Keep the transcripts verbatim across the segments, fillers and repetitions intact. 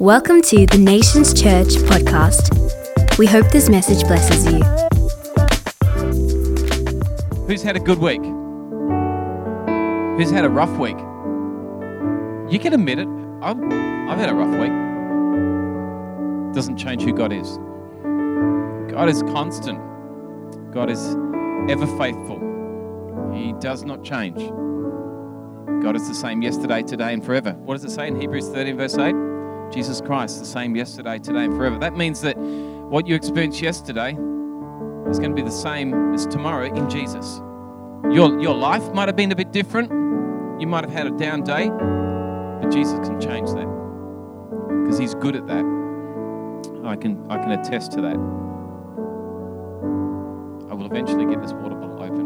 Welcome to the Nations Church podcast. We hope this message blesses you. Who's had a good week? Who's had a rough week? You can admit it. I've, I've had a rough week. Doesn't change who God is. God is constant. God is ever faithful. He does not change. God is the same yesterday, today, and forever. What does it say in Hebrews thirteen, verse eight? Jesus Christ, the same yesterday, today, and forever. That means that what you experienced yesterday is going to be the same as tomorrow in Jesus. Your, your life might have been a bit different. You might have had a down day, but Jesus can change that because He's good at that. I can, I can attest to that. I will eventually get this water bottle open.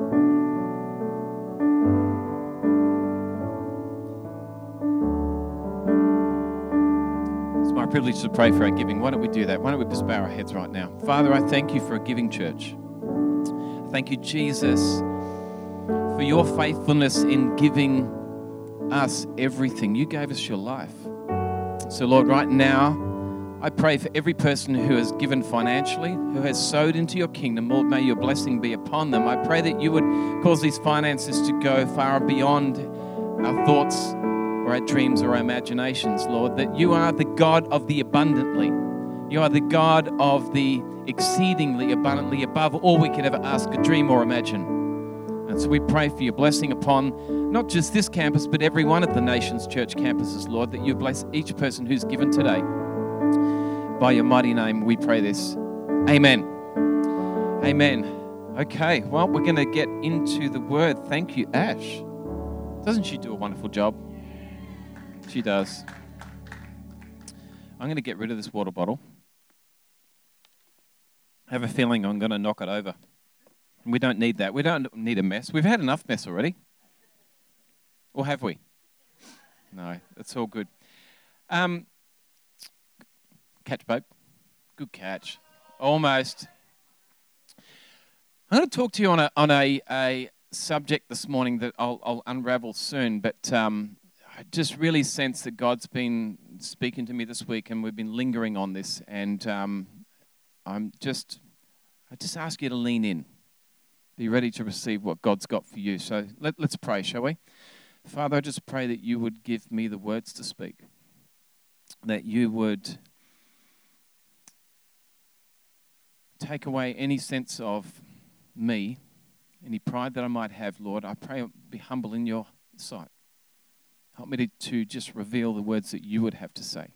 It's my privilege to pray for our giving. Why don't we do that? Why don't we just bow our heads right now? Father, I thank you for a giving church. Thank you, Jesus, for your faithfulness in giving us everything. You gave us your life. So, Lord, right now, I pray for every person who has given financially, who has sowed into your kingdom. Lord, may your blessing be upon them. I pray that you would cause these finances to go far beyond our thoughts or our dreams or our imaginations, Lord, that you are the God of the abundantly. You are the God of the exceedingly abundantly above all we could ever ask, or dream, or imagine. And so we pray for your blessing upon not just this campus, but every one of the Nations Church campuses, Lord, that you bless each person who's given today. By your mighty name, we pray this. Amen. Amen. Okay, well, we're going to get into the word. Thank you, Ash. Doesn't she do a wonderful job? She does. I'm going to get rid of this water bottle. I have a feeling I'm going to knock it over. We don't need that. We don't need a mess. We've had enough mess already. Or have we? No, it's all good. Um, catch, Pope. Good catch. Almost. I'm going to talk to you on a on a, a subject this morning that I'll, I'll unravel soon, but um, I just really sense that God's been speaking to me this week, and we've been lingering on this, and um, I'm just, I just ask you to lean in. Be ready to receive what God's got for you. So let, let's pray, shall we? Father, I just pray that you would give me the words to speak, that you would take away any sense of me, any pride that I might have, Lord. I pray I'll be humble in your sight. Help me to, to just reveal the words that you would have to say.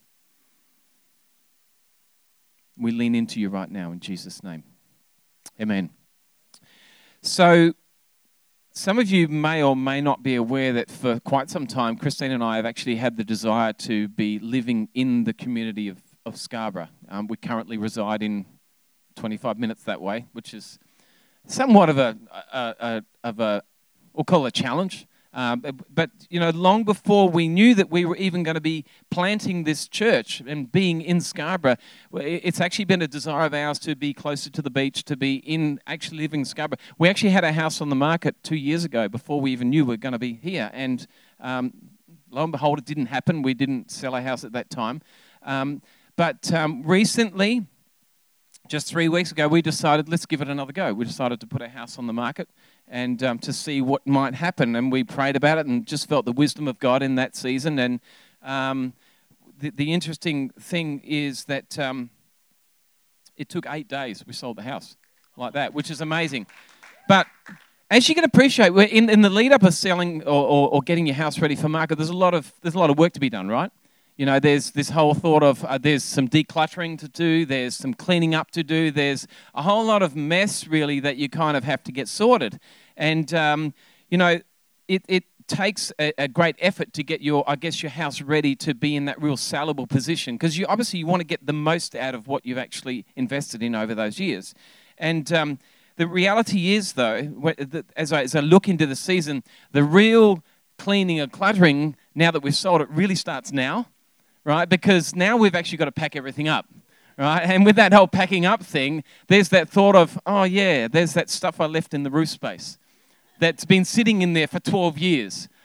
We lean into you right now in Jesus' name. Amen. So, some of you may or may not be aware that for quite some time, Christine and I have actually had the desire to be living in the community of, of Scarborough. Um, we currently reside in twenty-five minutes that way, which is somewhat of a, a, a of a, we'll call it a challenge. Um, but, you know, long before we knew that we were even going to be planting this church and being in Scarborough, it's actually been a desire of ours to be closer to the beach, to be in actually living in Scarborough. We actually had a house on the market two years ago before we even knew we were going to be here. And um, lo and behold, it didn't happen. We didn't sell our house at that time. Um, but um, recently, just three weeks ago, we decided, let's give it another go. We decided to put our house on the market and um, to see what might happen. And we prayed about it and just felt the wisdom of God in that season. And um, the, the interesting thing is that um, it took eight days. We sold the house like that, which is amazing. But as you can appreciate, we're in, in the lead up of selling or, or, or getting your house ready for market, there's a lot of there's a lot of work to be done, right? You know, there's this whole thought of uh, there's some decluttering to do, there's some cleaning up to do, there's a whole lot of mess, really, that you kind of have to get sorted. And, um, you know, it, it takes a, a great effort to get your, I guess, your house ready to be in that real sellable position, because you obviously you want to get the most out of what you've actually invested in over those years. And um, the reality is, though, as I, as I look into the season, the real cleaning and cluttering, now that we've sold it, really starts now. Right, because now we've actually got to pack everything up, right? And with that whole packing up thing, there's that thought of, oh yeah, there's that stuff I left in the roof space that's been sitting in there for twelve years,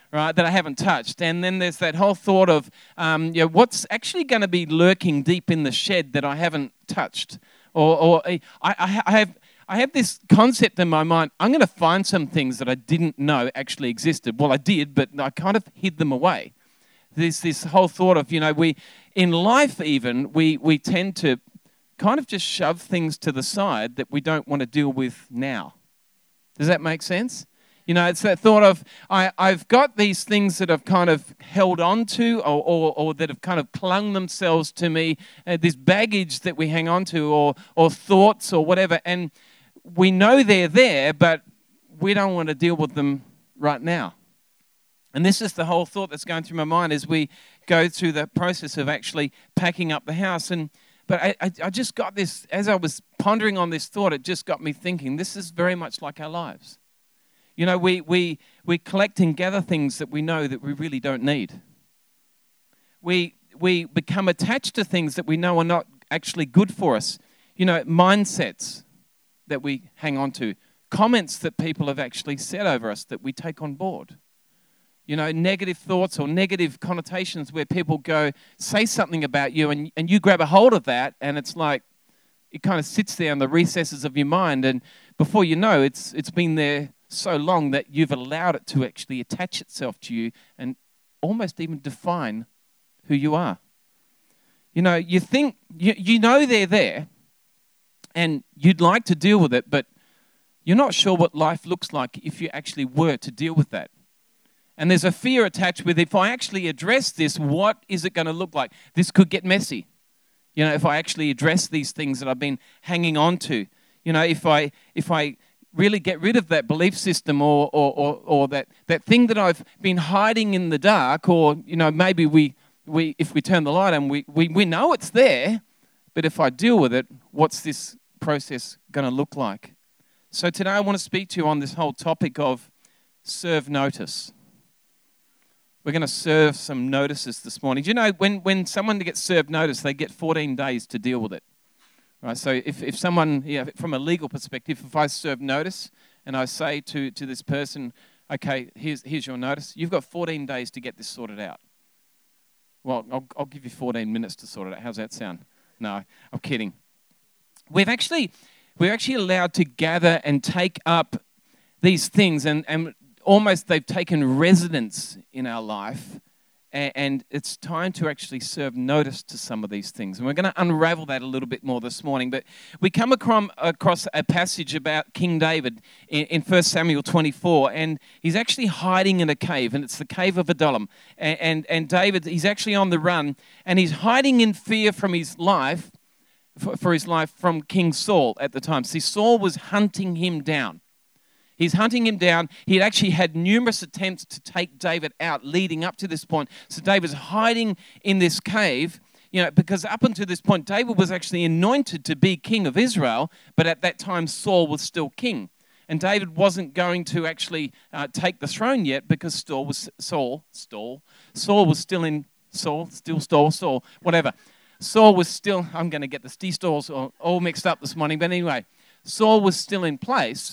right, that I haven't touched. And then there's that whole thought of, um, you know, what's actually going to be lurking deep in the shed that I haven't touched? Or, or I, I, I have... I have this concept in my mind, I'm going to find some things that I didn't know actually existed. Well, I did, but I kind of hid them away. There's this whole thought of, you know, we, in life even, we, we tend to kind of just shove things to the side that we don't want to deal with now. Does that make sense? You know, it's that thought of, I, I've got these things that I've kind of held on to or, or, or that have kind of clung themselves to me, uh, this baggage that we hang on to or, or thoughts or whatever, and we know they're there, but we don't want to deal with them right now. And this is the whole thought that's going through my mind as we go through the process of actually packing up the house. And But I, I, I just got this, as I was pondering on this thought, it just got me thinking, this is very much like our lives. You know, we, we, we collect and gather things that we know that we really don't need. We, we become attached to things that we know are not actually good for us. You know, mindsets that we hang on to, comments that people have actually said over us that we take on board. You know, negative thoughts or negative connotations where people go, say something about you and, and you grab a hold of that and it's like, it kind of sits there in the recesses of your mind and before you know, it's it's been there so long that you've allowed it to actually attach itself to you and almost even define who you are. You know, you think, you, you know they're there and you'd like to deal with it, but you're not sure what life looks like if you actually were to deal with that. And there's a fear attached with, if I actually address this, what is it going to look like? This could get messy. You know, if I actually address these things that I've been hanging on to. You know, if I if I really get rid of that belief system or or, or, or that, that thing that I've been hiding in the dark, or, you know, maybe we, we if we turn the light on, we, we, we know it's there, but if I deal with it, what's this process going to look like? So today I want to speak to you on this whole topic of serve notice. We're going to serve some notices this morning. Do you know when, when someone gets served notice, they get fourteen days to deal with it? Right. So if, if someone, yeah, from a legal perspective, if I serve notice and I say to, to this person, okay, here's here's your notice, you've got fourteen days to get this sorted out. Well, I'll, I'll give you fourteen minutes to sort it out. How's that sound? No, I'm kidding. We've actually, we're actually allowed to gather and take up these things and, and almost they've taken residence in our life, and, and it's time to actually serve notice to some of these things. And we're going to unravel that a little bit more this morning. But we come across, across a passage about King David in, in First Samuel twenty-four, and he's actually hiding in a cave, and it's the cave of Adullam. And, and, and David, he's actually on the run, and he's hiding in fear from his life, for, for his life from King Saul at the time. See, Saul was hunting him down. He's hunting him down. He had actually had numerous attempts to take David out leading up to this point. So David's hiding in this cave, you know, because up until this point, David was actually anointed to be king of Israel, but at that time, Saul was still king. And David wasn't going to actually uh, take the throne yet because Saul was, Saul, Saul, Saul was still in, Saul, still Saul, Saul, whatever. Saul was still, I'm going to get the D stalls all, all mixed up this morning, but anyway, Saul was still in place.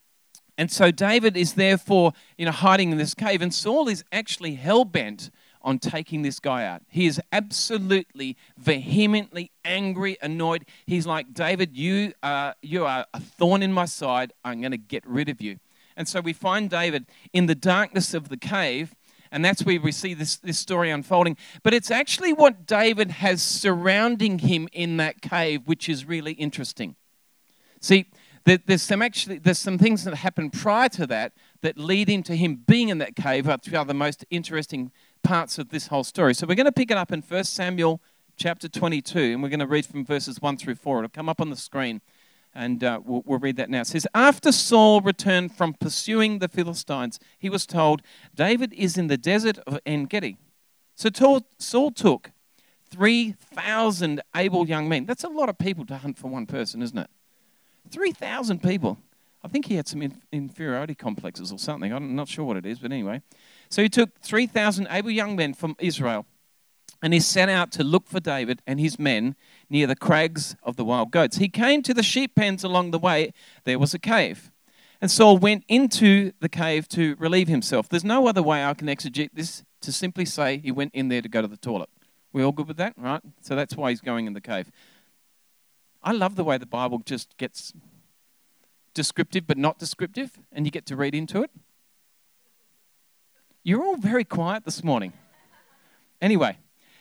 And so David is therefore, you know, hiding in this cave, and Saul is actually hell-bent on taking this guy out. He is absolutely, vehemently angry, annoyed. He's like, David, you are, you are a thorn in my side. I'm going to get rid of you. And so we find David in the darkness of the cave, and that's where we see this, this story unfolding. But it's actually what David has surrounding him in that cave, which is really interesting. See, There's some actually there's some things that happen prior to that that lead into him being in that cave, which are the most interesting parts of this whole story. So we're going to pick it up in First Samuel chapter twenty-two, and we're going to read from verses one through four. It'll come up on the screen, and uh, we'll, we'll read that now. It says, after Saul returned from pursuing the Philistines, he was told, David is in the desert of En-Gedi. So Saul took three thousand able young men. That's a lot of people to hunt for one person, isn't it? three thousand people. I think he had some in- inferiority complexes or something. I'm not sure what it is, but anyway. So he took three thousand able young men from Israel, and he set out to look for David and his men near the crags of the wild goats. He came to the sheep pens along the way. There was a cave. And Saul went into the cave to relieve himself. There's no other way I can exegete this to simply say he went in there to go to the toilet. We all good with that, right? So that's why he's going in the cave. I love the way the Bible just gets descriptive but not descriptive, and you get to read into it. You're all very quiet this morning. Anyway,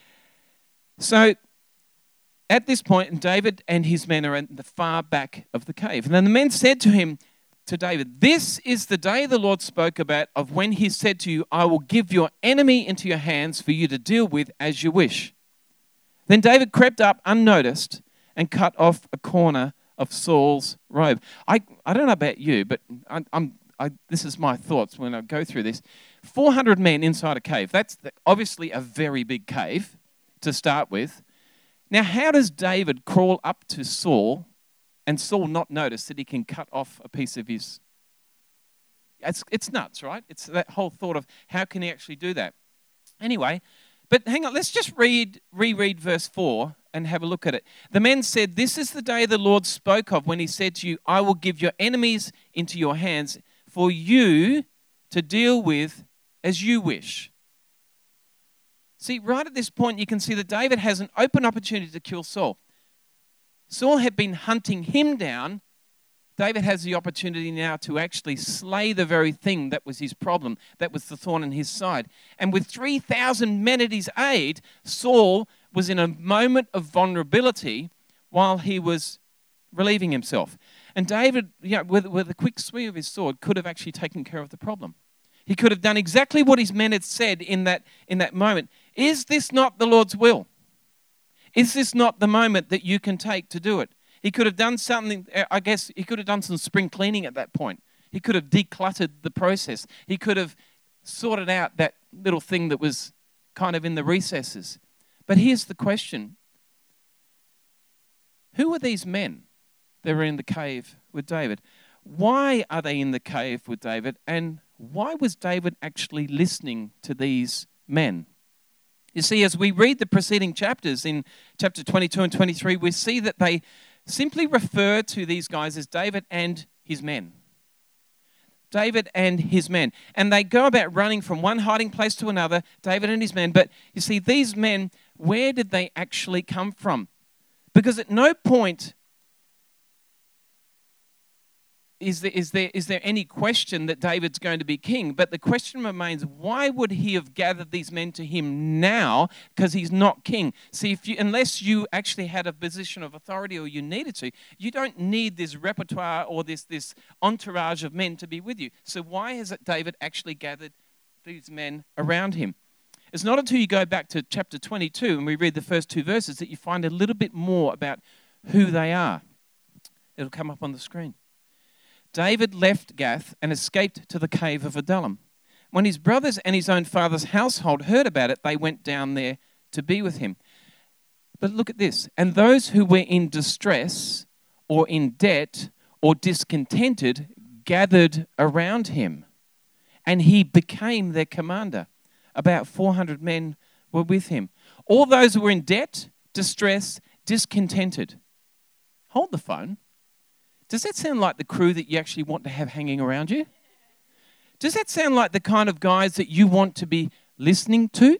so at this point, David and his men are at the far back of the cave. And then the men said to him, to David, "This is the day the Lord spoke about of when he said to you, I will give your enemy into your hands for you to deal with as you wish." Then David crept up unnoticed and cut off a corner of Saul's robe. I, I don't know about you, but I, I'm, I, this is my thoughts when I go through this. four hundred men inside a cave. That's obviously a very big cave to start with. Now, how does David crawl up to Saul and Saul not notice that he can cut off a piece of his... It's, it's nuts, right? It's that whole thought of how can he actually do that? Anyway, but hang on, let's just read, reread verse four and have a look at it. The men said, "This is the day the Lord spoke of when he said to you, I will give your enemies into your hands for you to deal with as you wish." See, right at this point, you can see that David has an open opportunity to kill Saul. Saul had been hunting him down. David has the opportunity now to actually slay the very thing that was his problem, that was the thorn in his side. And with three thousand men at his aid, Saul was in a moment of vulnerability while he was relieving himself. And David, you know, with, with a quick swing of his sword, could have actually taken care of the problem. He could have done exactly what his men had said in that, in that moment. Is this not the Lord's will? Is this not the moment that you can take to do it? He could have done something, I guess he could have done some spring cleaning at that point. He could have decluttered the process. He could have sorted out that little thing that was kind of in the recesses. But here's the question. Who are these men that were in the cave with David? Why are they in the cave with David? And why was David actually listening to these men? You see, as we read the preceding chapters in chapter twenty-two and twenty-three, we see that they simply refer to these guys as David and his men. David and his men. And they go about running from one hiding place to another, David and his men. But you see, these men, where did they actually come from? Because at no point is there, is there, is there any question that David's going to be king. But the question remains, why would he have gathered these men to him now? Because he's not king. See, if you, unless you actually had a position of authority or you needed to, you don't need this repertoire or this, this entourage of men to be with you. So why has David actually gathered these men around him? It's not until you go back to chapter twenty-two and we read the first two verses that you find a little bit more about who they are. It'll come up on the screen. David left Gath and escaped to the cave of Adullam. When his brothers and his own father's household heard about it, they went down there to be with him. But look at this. And those who were in distress or in debt or discontented gathered around him, and he became their commander. About four hundred men were with him. All those who were in debt, distress, discontented. Hold the phone. Does that sound like the crew that you actually want to have hanging around you? Does that sound like the kind of guys that you want to be listening to?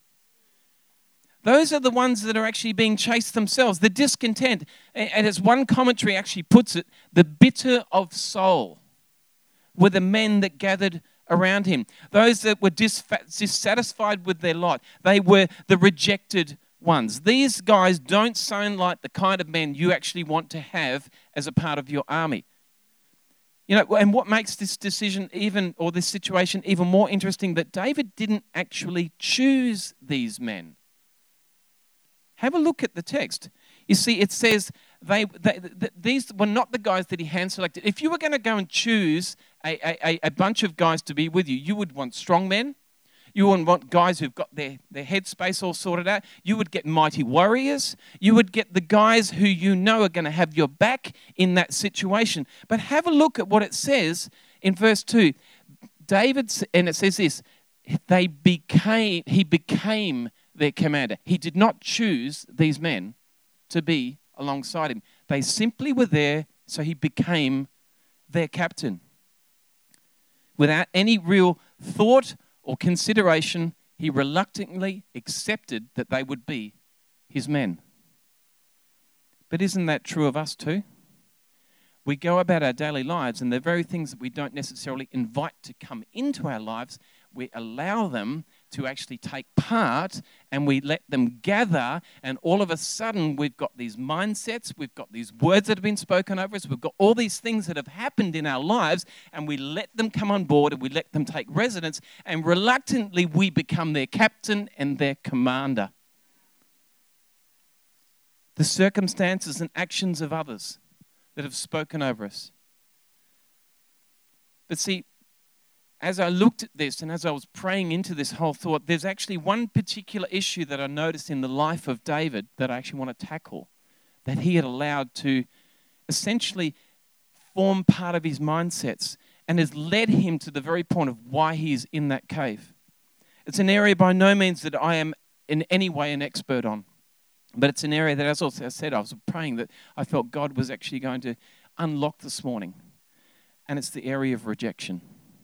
Those are the ones that are actually being chased themselves, the discontent. And as one commentary actually puts it, the bitter of soul were the men that gathered around him. Those that were dissatisfied with their lot. They were the rejected ones. These guys don't sound like the kind of men you actually want to have as a part of your army. You know, and what makes this decision even, or this situation even more interesting, that David didn't actually choose these men. Have a look at the text. You see, it says they, they, they these were not the guys that he hand selected. If you were going to go and choose a, a, a bunch of guys to be with you, you would want strong men. You wouldn't want guys who've got their, their headspace all sorted out. You would get mighty warriors. You would get the guys who you know are going to have your back in that situation. But have a look at what it says in verse two. David, and it says this, they became, he became their commander. He did not choose these men to be alongside him. They simply were there, so he became their captain. Without any real thought or consideration, he reluctantly accepted that they would be his men. But isn't that true of us too? We go about our daily lives, and the very things that we don't necessarily invite to come into our lives, we allow them to actually take part, and we let them gather, and all of a sudden we've got these mindsets, we've got these words that have been spoken over us, we've got all these things that have happened in our lives, and we let them come on board, and we let them take residence, and reluctantly we become their captain and their commander. The circumstances and actions of others that have spoken over us. But see, as I looked at this and as I was praying into this whole thought, there's actually one particular issue that I noticed in the life of David that I actually want to tackle, that he had allowed to essentially form part of his mindsets and has led him to the very point of why he is in that cave. It's an area by no means that I am in any way an expert on. But it's an area that, as I said, I was praying that I felt God was actually going to unlock this morning. And it's the area of rejection.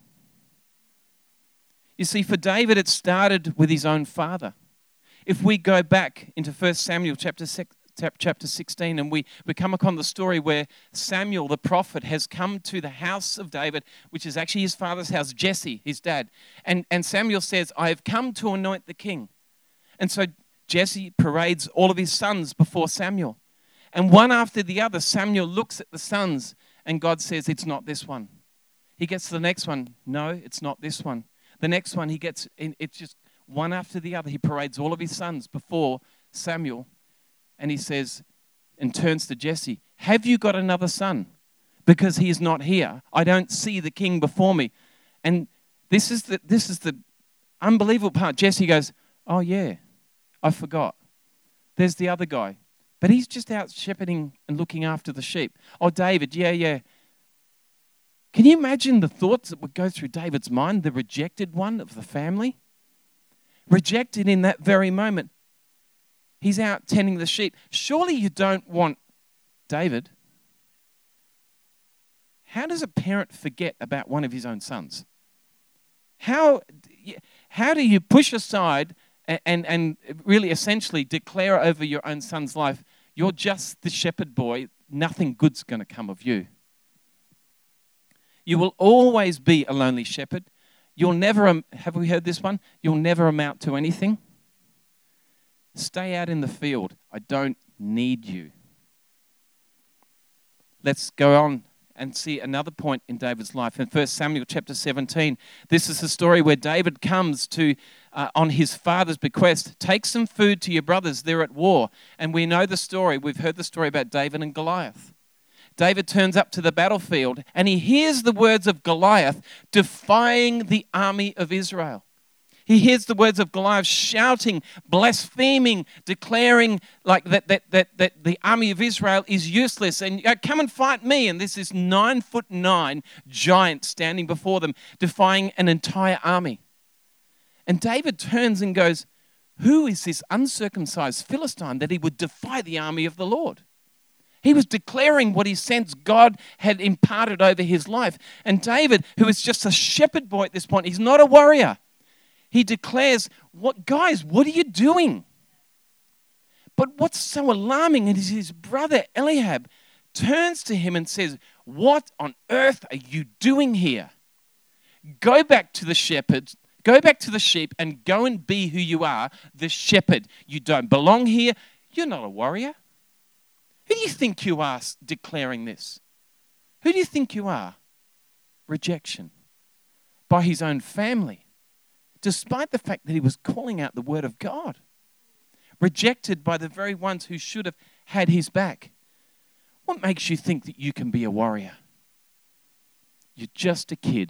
You see, for David, it started with his own father. If we go back into First Samuel chapter six, chapter sixteen, and we, we come upon the story where Samuel, the prophet, has come to the house of David, which is actually his father's house, Jesse, his dad. And, and Samuel says, I have come to anoint the king. And so Jesse parades all of his sons before Samuel. And one after the other, Samuel looks at the sons and God says, it's not this one. He gets to the next one. No, it's not this one. The next one, he gets, in, it's just one after the other. He parades all of his sons before Samuel. And he says, and turns to Jesse, have you got another son? Because he is not here. I don't see the king before me. And this is the, this is the unbelievable part. Jesse goes, oh yeah. I forgot. There's the other guy. But he's just out shepherding and looking after the sheep. Oh, David, yeah, yeah. Can you imagine the thoughts that would go through David's mind, the rejected one of the family? Rejected in that very moment. He's out tending the sheep. Surely you don't want David. How does a parent forget about one of his own sons? How, how do you push aside And, and really essentially declare over your own son's life, you're just the shepherd boy, nothing good's going to come of you. You will always be a lonely shepherd. You'll never, have we heard this one? You'll never amount to anything. Stay out in the field. I don't need you. Let's go on and see another point in David's life. In First Samuel chapter seventeen, this is the story where David comes to, uh, on his father's bequest, take some food to your brothers, they're at war. And we know the story, we've heard the story about David and Goliath. David turns up to the battlefield and he hears the words of Goliath defying the army of Israel. He hears the words of Goliath shouting, blaspheming, declaring like that that that, that the army of Israel is useless and uh, come and fight me. And this is nine foot nine giant standing before them, defying an entire army. And David turns and goes, who is this uncircumcised Philistine that he would defy the army of the Lord? He was declaring what he sensed God had imparted over his life. And David, who is just a shepherd boy at this point, he's not a warrior. He declares, "What guys, what are you doing?" But what's so alarming is his brother Eliab turns to him and says, "What on earth are you doing here? Go back to the shepherds, go back to the sheep and go and be who you are, the shepherd. You don't belong here. You're not a warrior. Who do you think you are declaring this? Who do you think you are?" Rejection by his own family. Despite the fact that he was calling out the word of God. Rejected by the very ones who should have had his back. What makes you think that you can be a warrior? You're just a kid.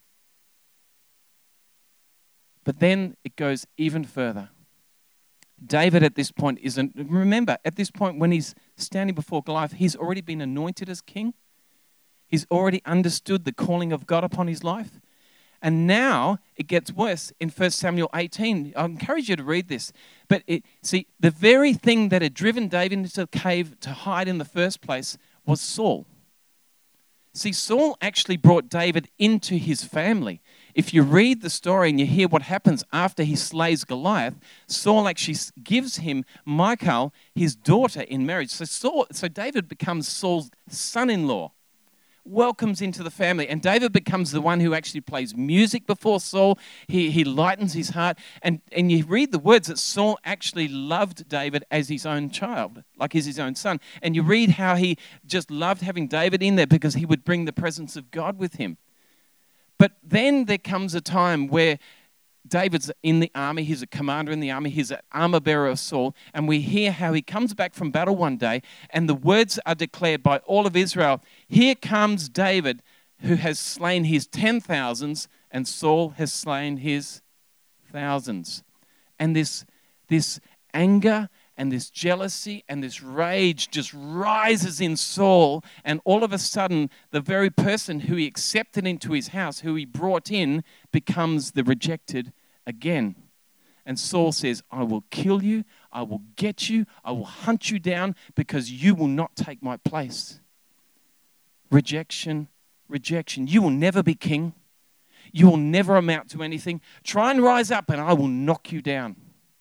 But then it goes even further. David at this point isn't, remember, at this point when he's standing before Goliath, he's already been anointed as king. He's already understood the calling of God upon his life. And now it gets worse in First Samuel eighteen. I encourage you to read this. But it, see, the very thing that had driven David into the cave to hide in the first place was Saul. See, Saul actually brought David into his family. If you read the story and you hear what happens after he slays Goliath, Saul actually gives him Michal, his daughter, in marriage. So Saul, so David becomes Saul's son-in-law, welcomes into the family, and David becomes the one who actually plays music before Saul. He he lightens his heart, and, and you read the words that Saul actually loved David as his own child, like he's his own son. And you read how he just loved having David in there because he would bring the presence of God with him. But then there comes a time where David's in the army, he's a commander in the army, he's an armor bearer of Saul, and we hear how he comes back from battle one day, and the words are declared by all of Israel, "Here comes David, who has slain his ten thousands, and Saul has slain his thousands." And this, this anger and this jealousy and this rage just rises in Saul, and all of a sudden, the very person who he accepted into his house, who he brought in, becomes the rejected again. And Saul says, "I will kill you, I will get you, I will hunt you down because you will not take my place." Rejection, rejection. You will never be king. You will never amount to anything. Try and rise up and I will knock you down.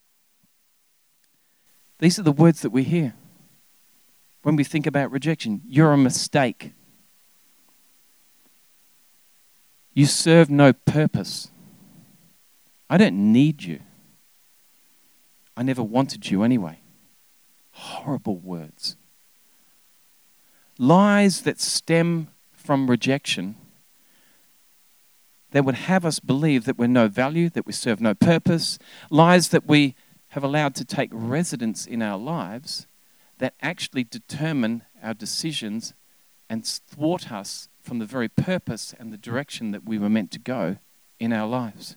These are the words that we hear when we think about rejection. You're a mistake. You serve no purpose. I don't need you. I never wanted you anyway. Horrible words. Lies that stem from rejection that would have us believe that we're no value, that we serve no purpose. Lies that we have allowed to take residence in our lives that actually determine our decisions and thwart us from the very purpose and the direction that we were meant to go in our lives.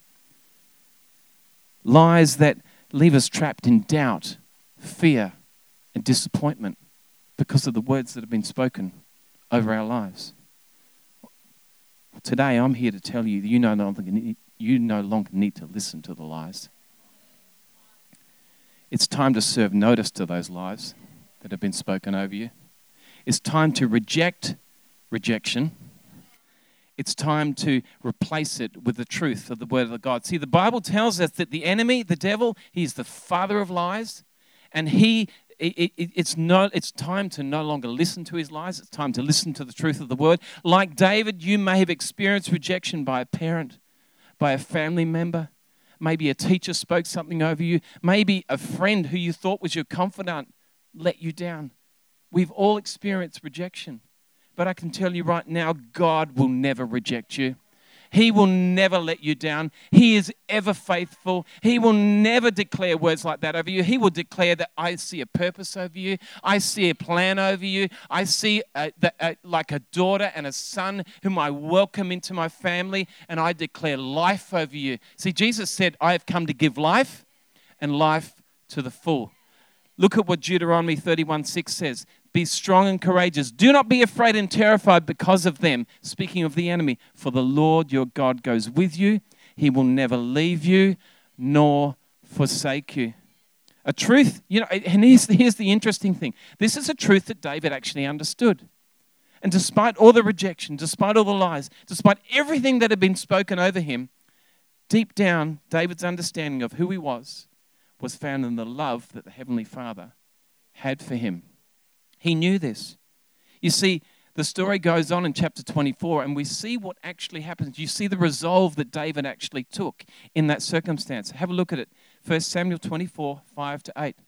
Lies that leave us trapped in doubt, fear, and disappointment because of the words that have been spoken over our lives. Today, I'm here to tell you that you no longer need, you no longer need to listen to the lies. It's time to serve notice to those lies that have been spoken over you. It's time to reject rejection. It's time to replace it with the truth of the word of God. See, the Bible tells us that the enemy, the devil, he's the father of lies, and he it, it, it's no it's time to no longer listen to his lies. It's time to listen to the truth of the word. Like David, you may have experienced rejection by a parent, by a family member. Maybe a teacher spoke something over you. Maybe a friend who you thought was your confidant let you down. We've all experienced rejection. But I can tell you right now, God will never reject you. He will never let you down. He is ever faithful. He will never declare words like that over you. He will declare that I see a purpose over you. I see a plan over you. I see a, the, a, like a daughter and a son whom I welcome into my family, and I declare life over you. See, Jesus said, I have come to give life and life to the full. Look at what Deuteronomy thirty-one six says. Be strong and courageous. Do not be afraid and terrified because of them. Speaking of the enemy, for the Lord your God goes with you. He will never leave you nor forsake you. A truth, you know, and here's, here's the interesting thing. This is a truth that David actually understood. And despite all the rejection, despite all the lies, despite everything that had been spoken over him, deep down, David's understanding of who he was was found in the love that the Heavenly Father had for him. He knew this. You see, the story goes on in chapter twenty-four, and we see what actually happens. You see the resolve that David actually took in that circumstance. Have a look at it. First Samuel twenty-four, five to eight.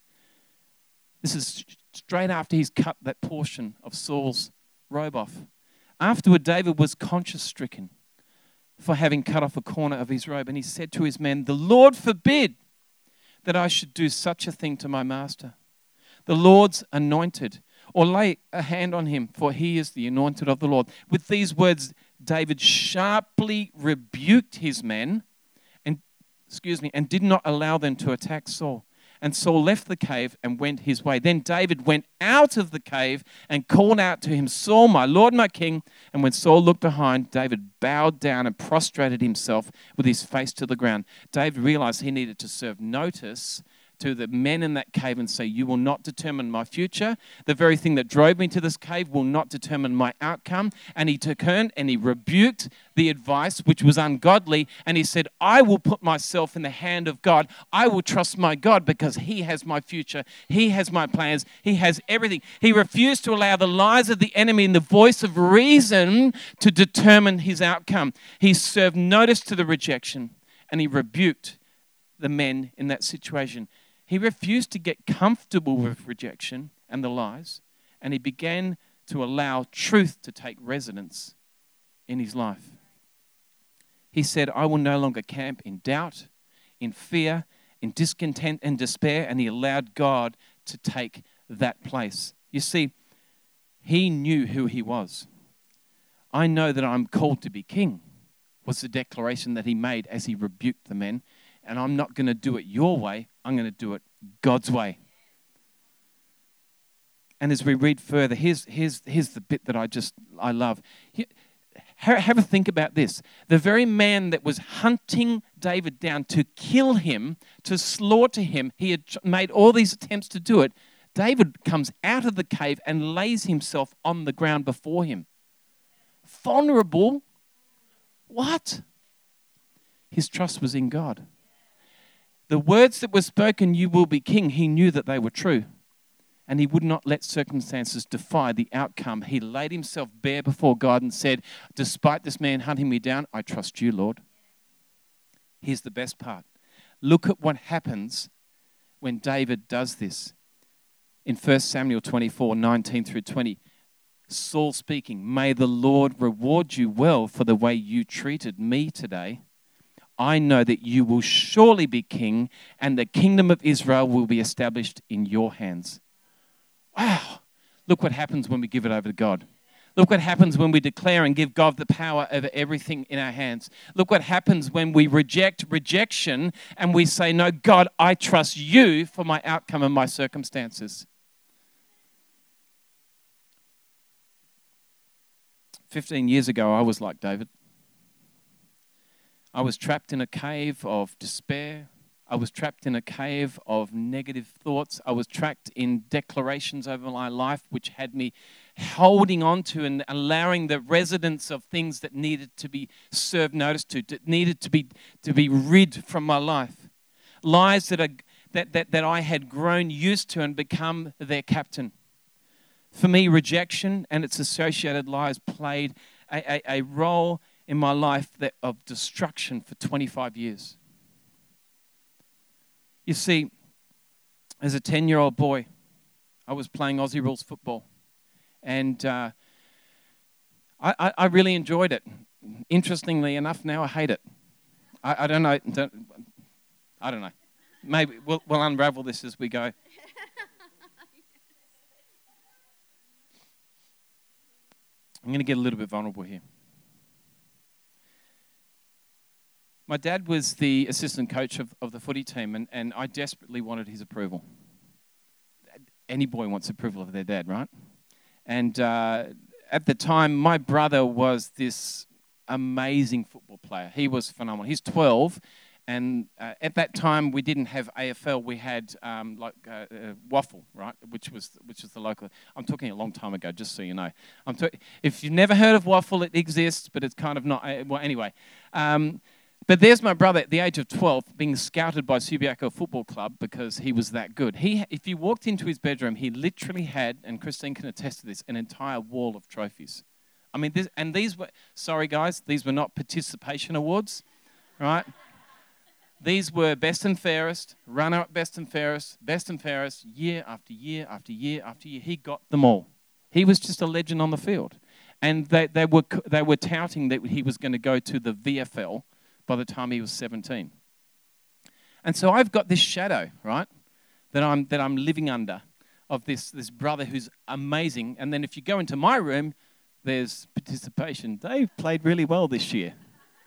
This is straight after he's cut that portion of Saul's robe off. Afterward, David was conscience-stricken for having cut off a corner of his robe, and he said to his men, "The Lord forbid that I should do such a thing to my master, the Lord's anointed, or lay a hand on him, for he is the anointed of the Lord." With these words, David sharply rebuked his men and, excuse me, and did not allow them to attack Saul. And Saul left the cave and went his way. Then David went out of the cave and called out to him, "Saul, my Lord, my King." And when Saul looked behind, David bowed down and prostrated himself with his face to the ground. David realized he needed to serve notice to the men in that cave and say, you will not determine my future. The very thing that drove me to this cave will not determine my outcome. And he turned and he rebuked the advice, which was ungodly. And he said, I will put myself in the hand of God. I will trust my God because he has my future. He has my plans. He has everything. He refused to allow the lies of the enemy and the voice of reason to determine his outcome. He served notice to the rejection and he rebuked the men in that situation. He refused to get comfortable with rejection and the lies, and he began to allow truth to take residence in his life. He said, I will no longer camp in doubt, in fear, in discontent and despair, and he allowed God to take that place. You see, he knew who he was. I know that I'm called to be king, was the declaration that he made as he rebuked the men. And I'm not going to do it your way. I'm going to do it God's way. And as we read further, here's, here's, here's the bit that I just, I love. Here, have a think about this. The very man that was hunting David down to kill him, to slaughter him, he had made all these attempts to do it. David comes out of the cave and lays himself on the ground before him. Vulnerable. What? His trust was in God. The words that were spoken, you will be king, he knew that they were true. And he would not let circumstances defy the outcome. He laid himself bare before God and said, despite this man hunting me down, I trust you, Lord. Here's the best part. Look at what happens when David does this. In First Samuel twenty-four, nineteen through twenty, Saul speaking, may the Lord reward you well for the way you treated me today. I know that you will surely be king, and the kingdom of Israel will be established in your hands. Wow. Look what happens when we give it over to God. Look what happens when we declare and give God the power over everything in our hands. Look what happens when we reject rejection and we say, no, God, I trust you for my outcome and my circumstances. Fifteen years ago, I was like David. I was trapped in a cave of despair. I was trapped in a cave of negative thoughts. I was trapped in declarations over my life which had me holding on to and allowing the residence of things that needed to be served notice to, that needed to be to be rid from my life. Lies that, are, that, that, that I had grown used to and become their captain. For me, rejection and its associated lies played a, a, a role in my life that of destruction for twenty-five years. You see, as a ten-year-old boy, I was playing Aussie rules football. And uh, I, I, I really enjoyed it. Interestingly enough, now I hate it. I, I don't know. Don't, I don't know. Maybe we'll, we'll unravel this as we go. I'm going to get a little bit vulnerable here. My dad was the assistant coach of, of the footy team, and, and I desperately wanted his approval. Any boy wants approval of their dad, right? And uh, at the time, my brother was this amazing football player. He was phenomenal. He's twelve, and uh, at that time, we didn't have A F L. We had um, like uh, uh, Waffle, right, which was which was the local. I'm talking a long time ago, just so you know. I'm ta- if you've never heard of Waffle, it exists, but it's kind of not. Uh, well, anyway. Um, But there's my brother at the age of twelve being scouted by Subiaco Football Club because he was that good. He, if you walked into his bedroom, he literally had, and Christine can attest to this, an entire wall of trophies. I mean, this, and these were, sorry guys, these were not participation awards, right? These were best and fairest, runner-up best and fairest, best and fairest, year after year after year after year. He got them all. He was just a legend on the field. And they, they were they were touting that he was going to go to the V F L by the time he was seventeen. And so I've got this shadow, right, that I'm that I'm living under of this, this brother who's amazing. And then if you go into my room, there's participation. Dave played really well this year.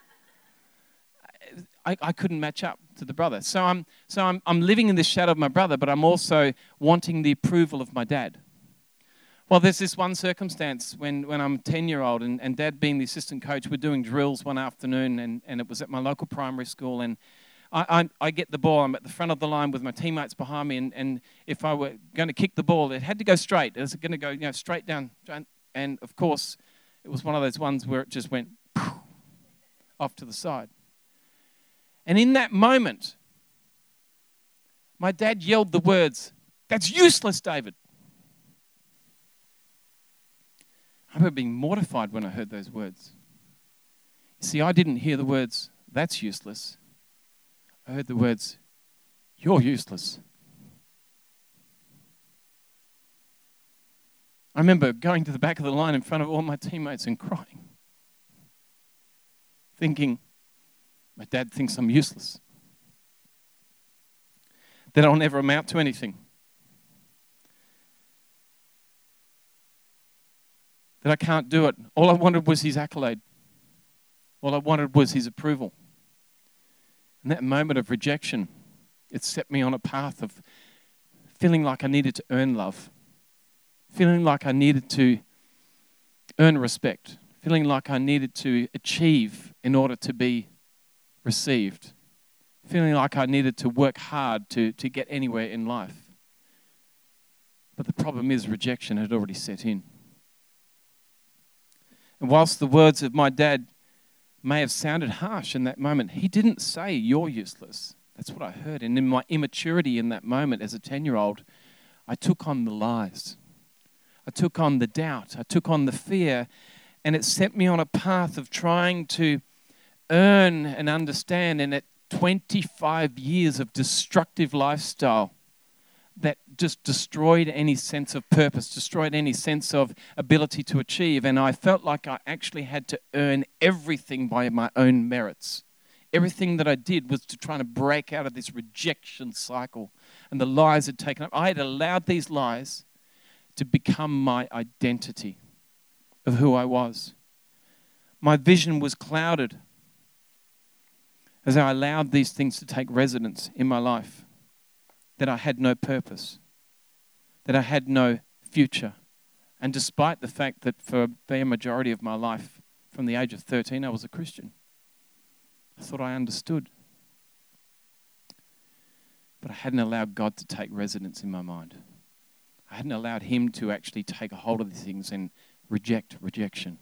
I, I couldn't match up to the brother. So I'm so I'm I'm living in this shadow of my brother, but I'm also wanting the approval of my dad. Well, there's this one circumstance when, when I'm ten-year-old and, and Dad being the assistant coach, we're doing drills one afternoon and, and it was at my local primary school and I, I, I get the ball. I'm at the front of the line with my teammates behind me, and, and if I were going to kick the ball, it had to go straight. It was going to go, you know, straight down. And of course, it was one of those ones where it just went off to the side. And in that moment, my dad yelled the words, "That's useless, David." I remember being mortified when I heard those words. You see, I didn't hear the words, "That's useless." I heard the words, "You're useless." I remember going to the back of the line in front of all my teammates and crying, thinking, my dad thinks I'm useless, that I'll never amount to anything, that I can't do it. All I wanted was his accolade. All I wanted was his approval. And that moment of rejection, it set me on a path of feeling like I needed to earn love, feeling like I needed to earn respect, feeling like I needed to achieve in order to be received, feeling like I needed to work hard to, to get anywhere in life. But the problem is rejection had already set in. And whilst the words of my dad may have sounded harsh in that moment, he didn't say, "You're useless." That's what I heard. And in my immaturity in that moment as a ten-year-old, I took on the lies. I took on the doubt. I took on the fear. And it set me on a path of trying to earn and understand. And at twenty-five years of destructive lifestyle that just destroyed any sense of purpose, destroyed any sense of ability to achieve. And I felt like I actually had to earn everything by my own merits. Everything that I did was to try to break out of this rejection cycle. And the lies had taken up. I had allowed these lies to become my identity of who I was. My vision was clouded as I allowed these things to take residence in my life. That I had no purpose, that I had no future. And despite the fact that for the majority of my life, from the age of thirteen, I was a Christian, I thought I understood. But I hadn't allowed God to take residence in my mind. I hadn't allowed him to actually take a hold of these things and reject rejection.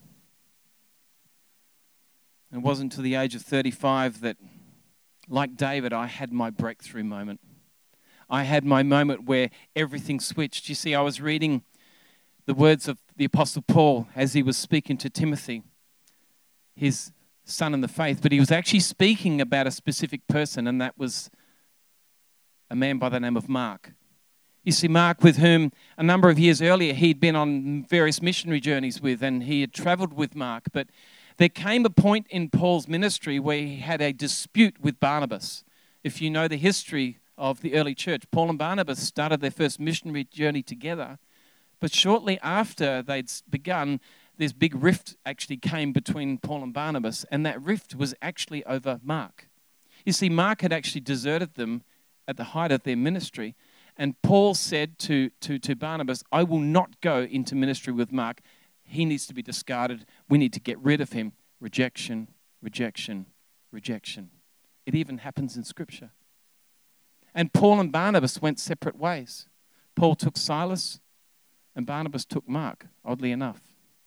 And it wasn't until the age of thirty-five that, like David, I had my breakthrough moment. I had my moment where everything switched. You see, I was reading the words of the Apostle Paul as he was speaking to Timothy, his son in the faith, but he was actually speaking about a specific person, and that was a man by the name of Mark. You see, Mark, with whom a number of years earlier he'd been on various missionary journeys with, and he had traveled with Mark, but there came a point in Paul's ministry where he had a dispute with Barnabas. If you know the history of the early church, Paul and Barnabas started their first missionary journey together, but shortly after they'd begun, this big rift actually came between Paul and Barnabas, and that rift was actually over Mark. You see, Mark had actually deserted them at the height of their ministry, and Paul said to, to, to Barnabas, "I will not go into ministry with Mark. He needs to be discarded. We need to get rid of him." Rejection, rejection, rejection. It even happens in Scripture. And Paul and Barnabas went separate ways. Paul took Silas and Barnabas took Mark, oddly enough.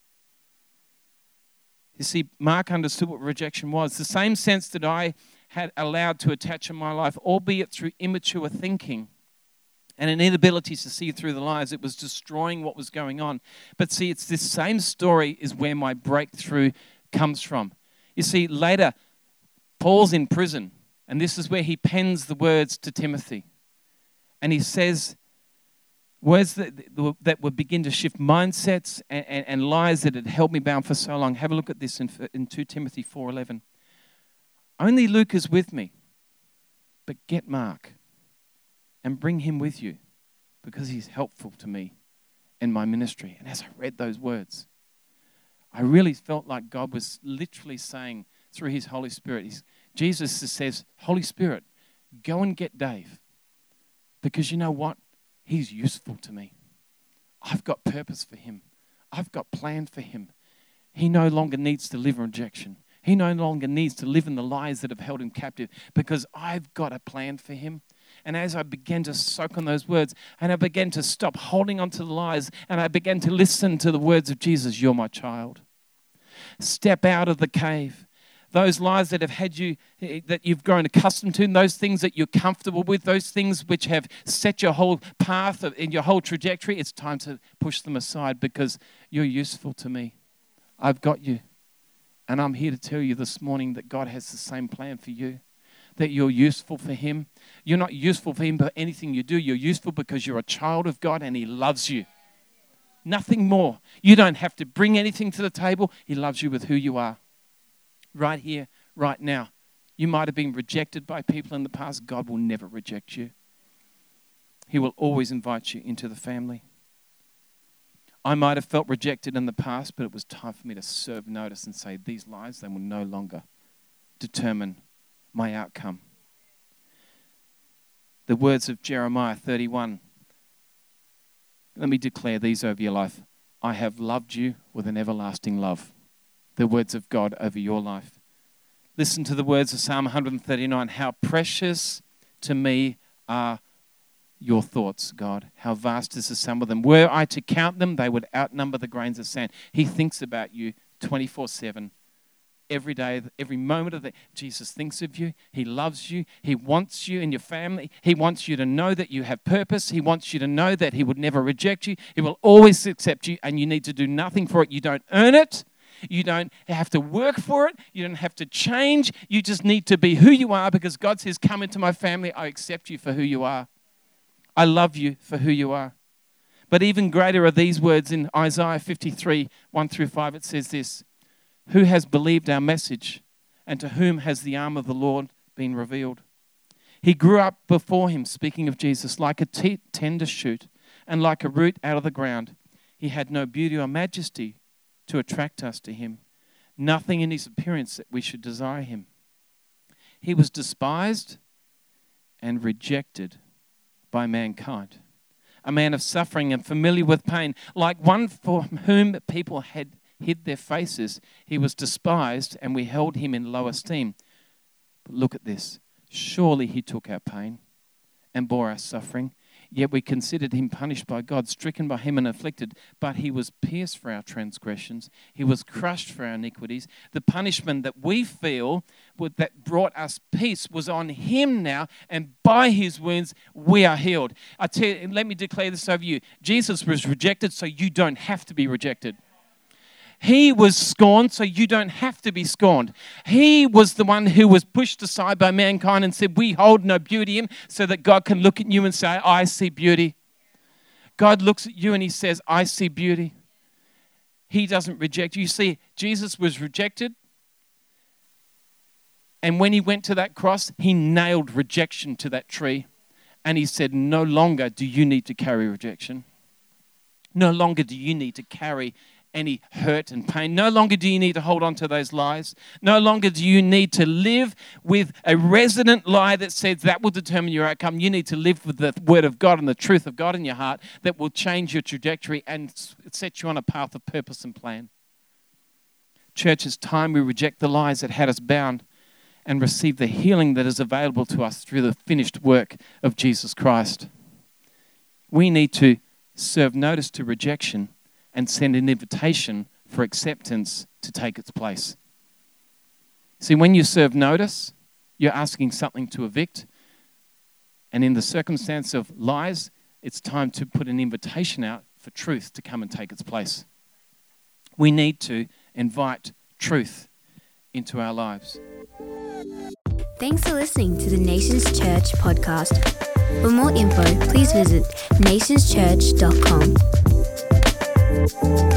You see, Mark understood what rejection was. The same sense that I had allowed to attach in my life, albeit through immature thinking and an inability to see through the lies. It was destroying what was going on. But see, it's this same story is where my breakthrough comes from. You see, later, Paul's in prison. And this is where he pens the words to Timothy. And he says words that, that would begin to shift mindsets and, and, and lies that had held me bound for so long. Have a look at this in, in two Timothy four eleven. "Only Luke is with me, but get Mark and bring him with you because he's helpful to me in my ministry." And as I read those words, I really felt like God was literally saying through his Holy Spirit, he's, Jesus says, "Holy Spirit, go and get Dave because you know what? He's useful to me. I've got purpose for him. I've got plan for him. He no longer needs to live in rejection. He no longer needs to live in the lies that have held him captive because I've got a plan for him. And as I began to soak on those words and I began to stop holding on to the lies and I began to listen to the words of Jesus, you're my child. Step out of the cave. Those lies that have had you, that you've grown accustomed to, and those things that you're comfortable with, those things which have set your whole path in your whole trajectory, it's time to push them aside because you're useful to me. I've got you. And I'm here to tell you this morning that God has the same plan for you, that you're useful for him. You're not useful for him for anything you do. You're useful because you're a child of God and he loves you. Nothing more. You don't have to bring anything to the table. He loves you with who you are. Right here, right now. You might have been rejected by people in the past. God will never reject you. He will always invite you into the family. I might have felt rejected in the past, but it was time for me to serve notice and say, these lies, they will no longer determine my outcome. The words of Jeremiah thirty-one. Let me declare these over your life. I have loved you with an everlasting love. The words of God over your life. Listen to the words of Psalm one thirty-nine. How precious to me are your thoughts, God. How vast is the sum of them. Were I to count them, they would outnumber the grains of sand. He thinks about you twenty-four seven. Every day, every moment of the Jesus thinks of you. He loves you. He wants you and your family. He wants you to know that you have purpose. He wants you to know that he would never reject you. He will always accept you, and you need to do nothing for it. You don't earn it. You don't have to work for it. You don't have to change. You just need to be who you are because God says, come into my family. I accept you for who you are. I love you for who you are. But even greater are these words in Isaiah fifty-three, one through five. It says this, who has believed our message, and to whom has the arm of the Lord been revealed? He grew up before him, speaking of Jesus, like a t- tender shoot and like a root out of the ground. He had no beauty or majesty to attract us to him, nothing in his appearance that we should desire him. He was despised and rejected by mankind, a man of suffering and familiar with pain, like one for whom people had hid their faces. He was despised and we held him in low esteem. But look at this. Surely he took our pain and bore our suffering. Yet we considered him punished by God, stricken by him and afflicted. But he was pierced for our transgressions. He was crushed for our iniquities. The punishment that we feel that brought us peace was on him now, and by his wounds we are healed. I tell you, let me declare this over you. Jesus was rejected so you don't have to be rejected. He was scorned, so you don't have to be scorned. He was the one who was pushed aside by mankind and said, we hold no beauty in him, so that God can look at you and say, I see beauty. God looks at you and he says, I see beauty. He doesn't reject you. You see, Jesus was rejected. And when he went to that cross, he nailed rejection to that tree. And he said, no longer do you need to carry rejection. No longer do you need to carry any hurt and pain. No longer do you need to hold on to those lies. No longer do you need to live with a resident lie that says that will determine your outcome. You need to live with the word of God and the truth of God in your heart that will change your trajectory and set you on a path of purpose and plan. Church, it's time we reject the lies that had us bound and receive the healing that is available to us through the finished work of Jesus Christ. We need to serve notice to rejection and send an invitation for acceptance to take its place. See, when you serve notice, you're asking something to evict. And in the circumstance of lies, it's time to put an invitation out for truth to come and take its place. We need to invite truth into our lives. Thanks for listening to the Nations Church podcast. For more info, please visit nations church dot com.